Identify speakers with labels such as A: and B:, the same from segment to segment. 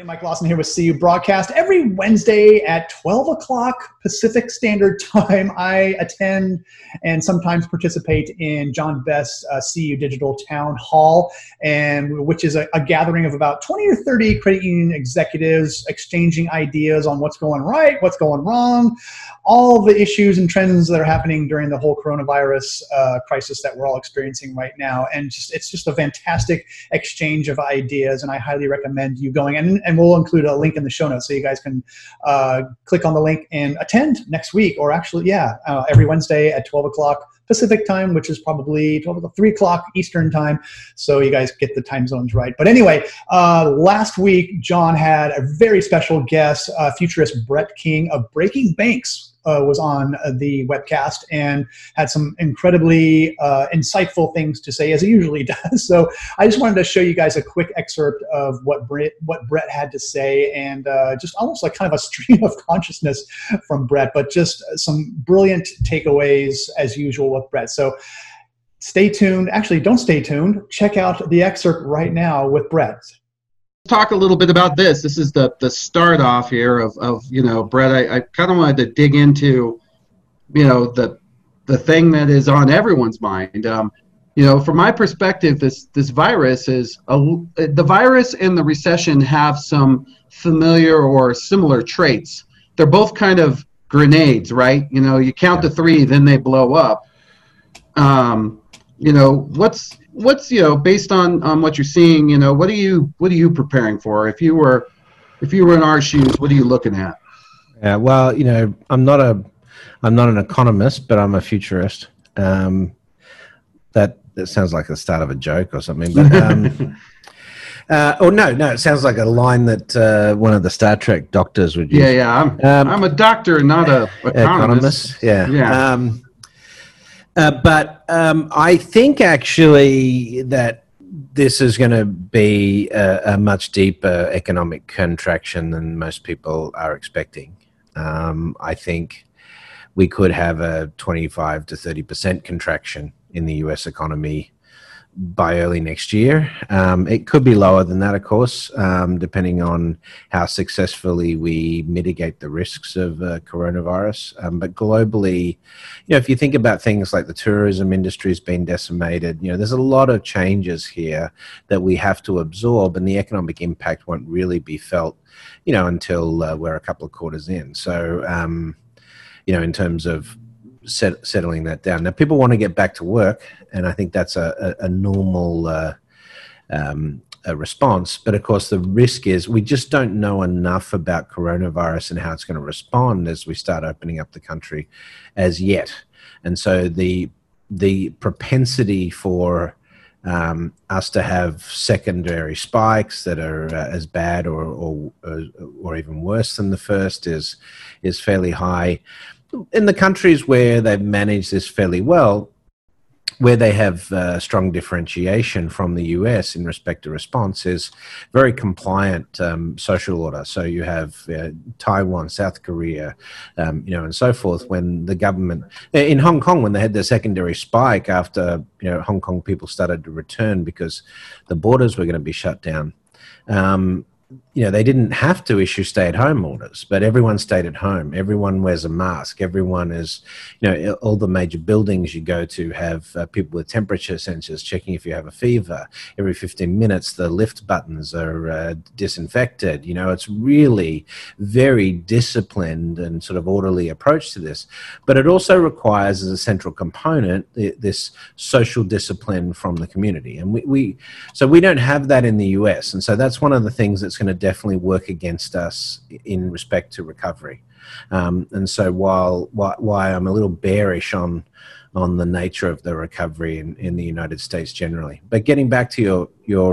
A: everybody. Mike Lawson here with CU Broadcast. Every Wednesday at 12 o'clock Pacific Standard Time, I attend and sometimes participate in John Best's CU Digital Town Hall, which is a gathering of about 20 or 30 credit union executives exchanging ideas on what's going right, what's going wrong, all the issues and trends that are happening during the whole coronavirus crisis that we're all experiencing right now. And it's just a fantastic exchange of ideas, and I highly recommend you going. And we'll include a link in the show notes so you guys can click on the link and attend next week, or actually, every Wednesday at 12 o'clock Pacific time, which is probably 3 o'clock Eastern time, so you guys get the time zones right. But anyway, last week, John had a very special guest, futurist Brett King of Breaking Banks, was on the webcast and had some incredibly insightful things to say, as he usually does. So I just wanted to show you guys a quick excerpt of what Brett had to say, and just almost like kind of a stream of consciousness from Brett, but just some brilliant takeaways as usual with Brett. So stay tuned. Actually, don't stay tuned. Check out the excerpt right now with Brett.
B: Talk a little bit about this. This is the start off here of Brett. I kind of wanted to dig into, the thing that is on everyone's mind. From my perspective, this virus is the virus and the recession have some familiar or similar traits. They're both kind of grenades, right? You count to 3, then they blow up. What's based on what you're seeing, what are you preparing for? If you were in our shoes, what are you looking at?
C: Yeah, well, I'm not an economist, but I'm a futurist. That sounds like the start of a joke or something. But no, it sounds like a line that one of the Star Trek doctors would use.
B: Yeah. I'm a doctor, not a economist.
C: Yeah. But I think actually that this is going to be a much deeper economic contraction than most people are expecting. I think we could have a 25 to 30% contraction in the US economy by early next year. It could be lower than that, of course, depending on how successfully we mitigate the risks of coronavirus. But globally, if you think about things like the tourism industry has been decimated, there's a lot of changes here that we have to absorb, and the economic impact won't really be felt, until we're a couple of quarters in. So, in terms of settling that down. Now, people want to get back to work, and I think that's a normal a response. But of course, the risk is we just don't know enough about coronavirus and how it's going to respond as we start opening up the country as yet. And so the propensity for us to have secondary spikes that are as bad or even worse than the first is fairly high. In the countries where they've managed this fairly well, where they have strong differentiation from the US in respect to response, is very compliant social order. So you have Taiwan, South Korea, and so forth. When the government in Hong Kong, when they had their secondary spike after Hong Kong people started to return because the borders were going to be shut down. They didn't have to issue stay-at-home orders, but everyone stayed at home. Everyone wears a mask. Everyone is, all the major buildings you go to have people with temperature sensors checking if you have a fever. Every 15 minutes, the lift buttons are disinfected. It's really very disciplined and sort of orderly approach to this. But it also requires, as a central component, this social discipline from the community. And we don't have that in the US. And so that's one of the things that's going to definitely work against us in respect to recovery. And so while I'm a little bearish on the nature of the recovery in the United States generally, but getting back to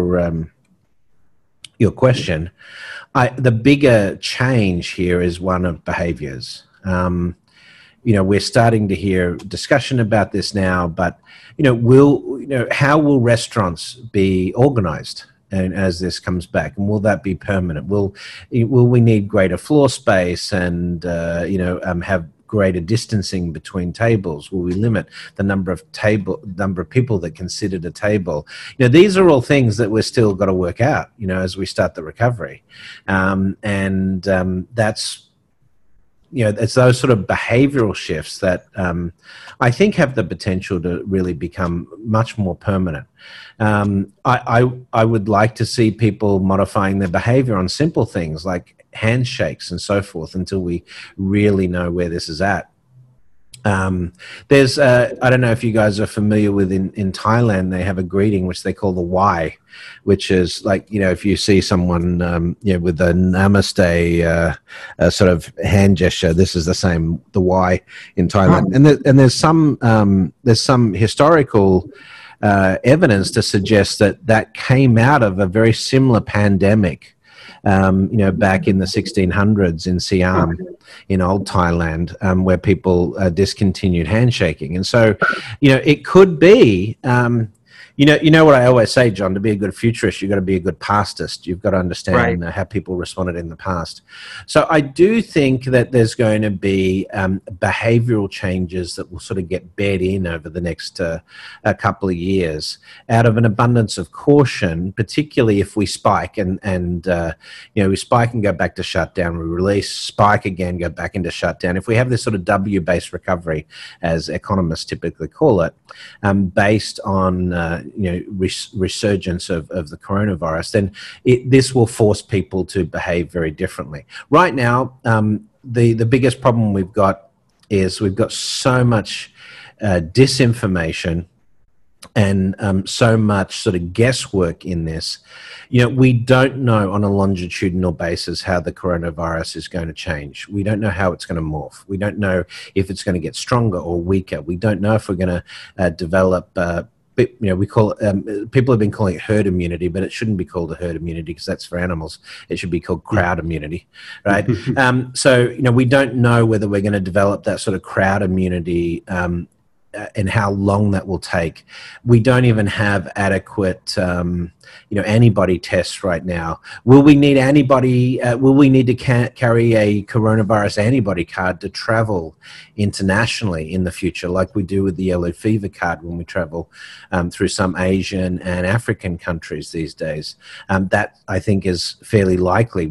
C: your question, the bigger change here is one of behaviors. We're starting to hear discussion about this now, but how will restaurants be organized? And as this comes back, and will that be permanent? Will we need greater floor space and have greater distancing between tables? Will we limit the number of people that can sit at a table? These are all things that we're still got to work out, as we start the recovery. That's, it's those sort of behavioral shifts that I think have the potential to really become much more permanent. I would like to see people modifying their behavior on simple things like handshakes and so forth until we really know where this is at. There's I don't know if you guys are familiar with in Thailand, they have a greeting which they call the Y, which is like, if you see someone with a namaste sort of hand gesture, this is the same, the Y in Thailand. And there's some historical evidence to suggest that came out of a very similar pandemic back in the 1600s in Siam, in old Thailand, where people discontinued handshaking. And so, it could be, what I always say, John, to be a good futurist, you've got to be a good pastist. You've got to understand how people responded in the past. So I do think that there's going to be behavioral changes that will sort of get bed in over the next a couple of years out of an abundance of caution, particularly if we spike and we spike and go back to shutdown, we release, spike again, go back into shutdown. If we have this sort of W-based recovery, as economists typically call it, based on resurgence of the coronavirus, then this will force people to behave very differently. Right now, the biggest problem we've got is we've got so much disinformation and so much sort of guesswork in this. We don't know on a longitudinal basis how the coronavirus is going to change. We don't know how it's going to morph. We don't know if it's going to get stronger or weaker. We don't know if we're going to develop we call it, people have been calling it herd immunity, but it shouldn't be called a herd immunity because that's for animals. It should be called crowd immunity, right? So, we don't know whether we're going to develop that sort of crowd immunity and how long that will take. We don't even have adequate, antibody tests right now. Will we need antibody? Will we need to carry a coronavirus antibody card to travel internationally in the future, like we do with the yellow fever card when we travel through some Asian and African countries these days? That I think is fairly likely.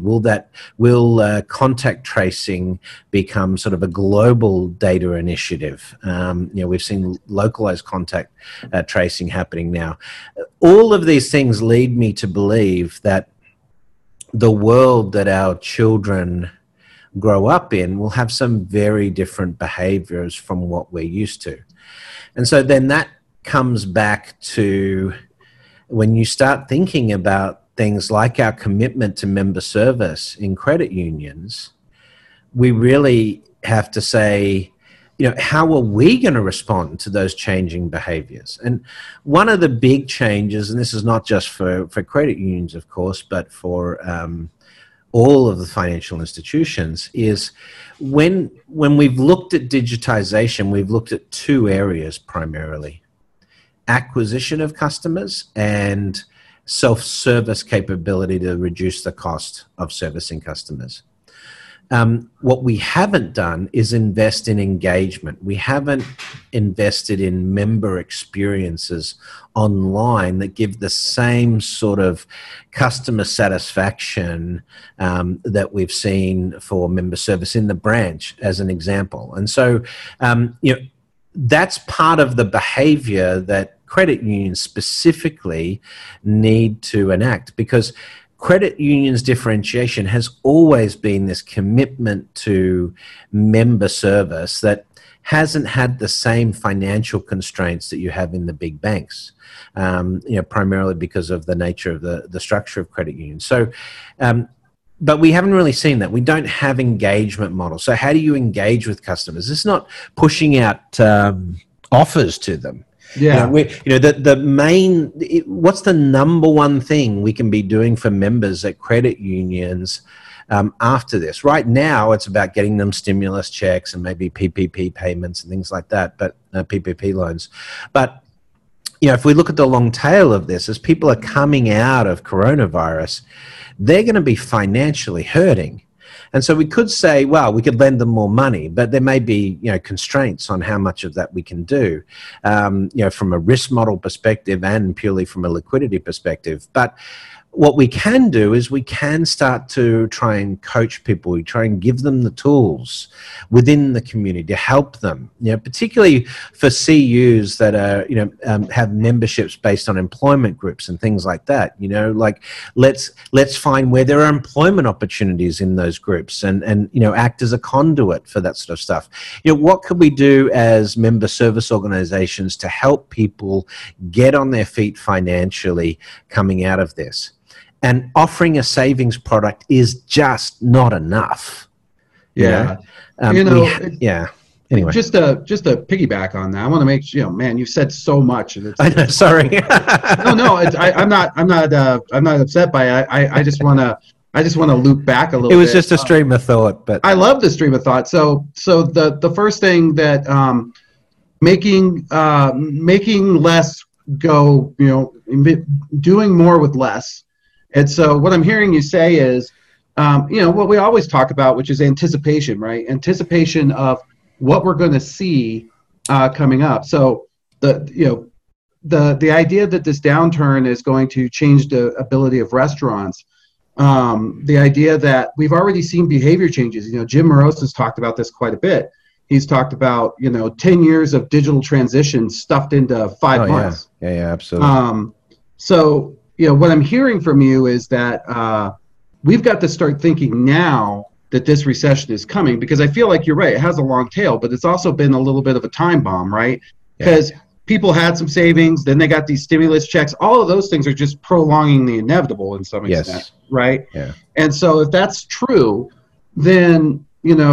C: Will contact tracing become sort of a global data initiative? We've seen localized contact tracing happening now. All of these things lead me to believe that the world that our children grow up in will have some very different behaviors from what we're used to. And so then that comes back to when you start thinking about things like our commitment to member service in credit unions, we really have to say, how are we going to respond to those changing behaviors? And one of the big changes, and this is not just for credit unions, of course, but for all of the financial institutions, is when we've looked at digitization, we've looked at two areas primarily: acquisition of customers and self-service capability to reduce the cost of servicing customers. What we haven't done is invest in engagement. We haven't invested in member experiences online that give the same sort of customer satisfaction that we've seen for member service in the branch, as an example. And so, that's part of the behavior that credit unions specifically need to enact, because credit unions' differentiation has always been this commitment to member service that hasn't had the same financial constraints that you have in the big banks, primarily because of the nature of the structure of credit unions. So, but we haven't really seen that. We don't have engagement models. So how do you engage with customers? It's not pushing out offers to them.
B: Yeah.
C: What's the number one thing we can be doing for members at credit unions after this? Right now, it's about getting them stimulus checks and maybe PPP payments and things like that, but PPP loans. But, if we look at the long tail of this, as people are coming out of coronavirus, they're going to be financially hurting. And so we could say, well, we could lend them more money, but there may be, constraints on how much of that we can do, from a risk model perspective and purely from a liquidity perspective. But what we can do is we can start to try and coach people. We try and give them the tools within the community to help them, particularly for CUs that are, have memberships based on employment groups and things like that. Like let's find where there are employment opportunities in those groups and act as a conduit for that sort of stuff. What could we do as member service organizations to help people get on their feet financially coming out of this? And offering a savings product is just not enough.
B: Yeah.
C: Anyway,
B: just to piggyback on that, I want to make sure, man, you've said so much. And
C: I know, sorry.
B: No, I'm not upset by it. I just want to loop back a little bit.
C: It was just a stream of thought, but
B: I love the stream of thought. So the first thing that making less go, doing more with less. And so what I'm hearing you say is, what we always talk about, which is anticipation, right? Anticipation of what we're going to see coming up. So the idea that this downturn is going to change the ability of restaurants, the idea that we've already seen behavior changes. Jim Moroz has talked about this quite a bit. He's talked about 10 years of digital transition stuffed into 5 months.
C: Yeah, absolutely.
B: So what I'm hearing from you is that we've got to start thinking now that this recession is coming, because I feel like you're right. It has a long tail, but it's also been a little bit of a time bomb, right? Because people had some savings, then they got these stimulus checks. All of those things are just prolonging the inevitable in some extent, right? Yeah. And so if that's true, then,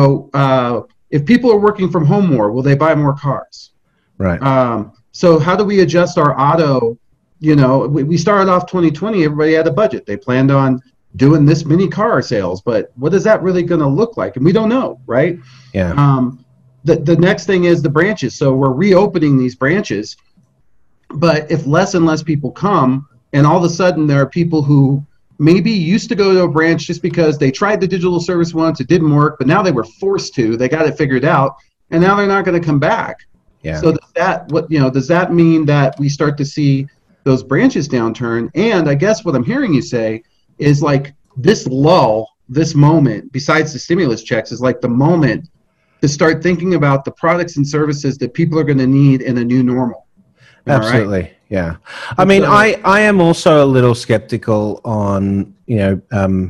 B: if people are working from home more, will they buy more cars?
C: Right.
B: So how do we adjust our auto? We started off 2020, everybody had a budget. They planned on doing this many car sales, but what is that really going to look like? And we don't know, right?
C: Yeah.
B: The next thing is the branches. So we're reopening these branches, but if less and less people come, and all of a sudden there are people who maybe used to go to a branch just because they tried the digital service once, it didn't work, but now they were forced to, they got it figured out, and now they're not going to come back.
C: Yeah.
B: So does that mean that we start to see those branches downturn? And I guess what I'm hearing you say is like this lull, this moment, besides the stimulus checks, is like the moment to start thinking about the products and services that people are going to need in a new normal.
C: Absolutely. Right? Yeah. I mean, I am also a little skeptical on, the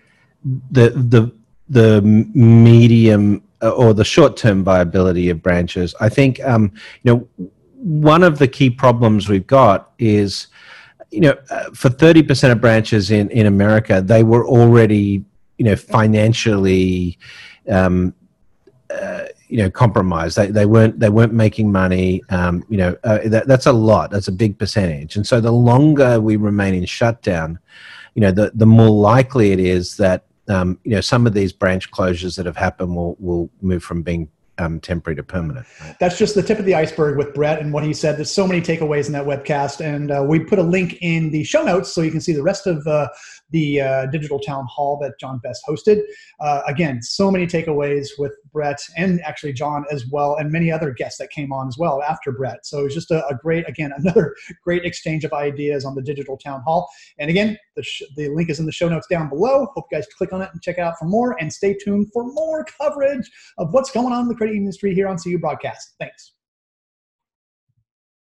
C: medium or the short-term viability of branches. I think, one of the key problems we've got is, for 30% of branches in America, they were already, financially, compromised. They weren't making money. That's a lot. That's a big percentage. And so the longer we remain in shutdown, the more likely it is that some of these branch closures that have happened will move from being temporary to permanent. Right?
A: That's just the tip of the iceberg with Brett and what he said. There's so many takeaways in that webcast, and we put a link in the show notes so you can see the rest of the digital town hall that John Best hosted. Again, so many takeaways with Brett and actually John as well, and many other guests that came on as well after Brett. So it was just another great exchange of ideas on the digital town hall. And again, the link is in the show notes down below. Hope you guys click on it and check it out for more, and stay tuned for more coverage of what's going on in the credit industry here on CU Broadcast. Thanks.